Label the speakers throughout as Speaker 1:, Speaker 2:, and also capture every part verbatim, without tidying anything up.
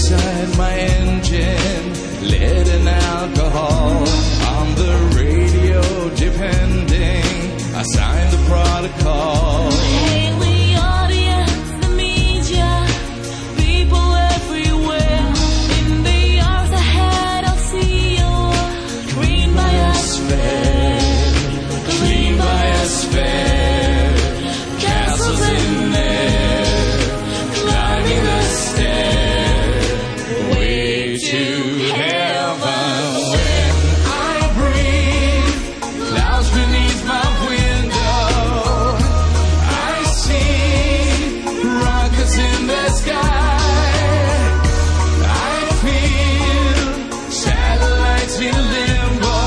Speaker 1: inside my engine, lead and alcohol on the radio depending. I signed the protocol.
Speaker 2: Hey, the audience, the media, people everywhere. In the hours ahead, I'll see you. Green biosphere, clean biosphere, castles in there, climbing the stair, way to heaven. When I breathe, clouds beneath my window, I see rockets in the sky. I feel satellites in limbo.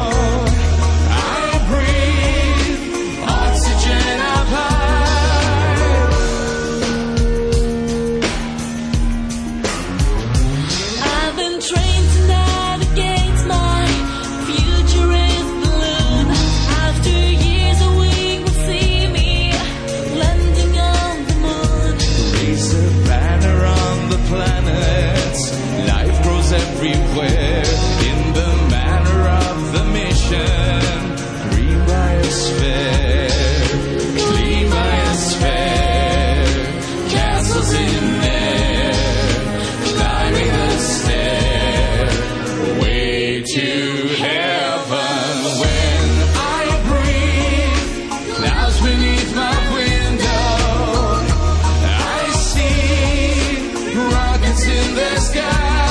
Speaker 2: I breathe oxygen up high. I've been trained to navigate my futurist balloon. After years, a week will see me landing on the moon.
Speaker 1: Raise a banner on the planets. Life grows everywhere in the manner of the mission. Green biosphere, clean biosphere, castles in there, climbing the stair, way to heaven. When I breathe, clouds beneath my window, I see rockets in the sky.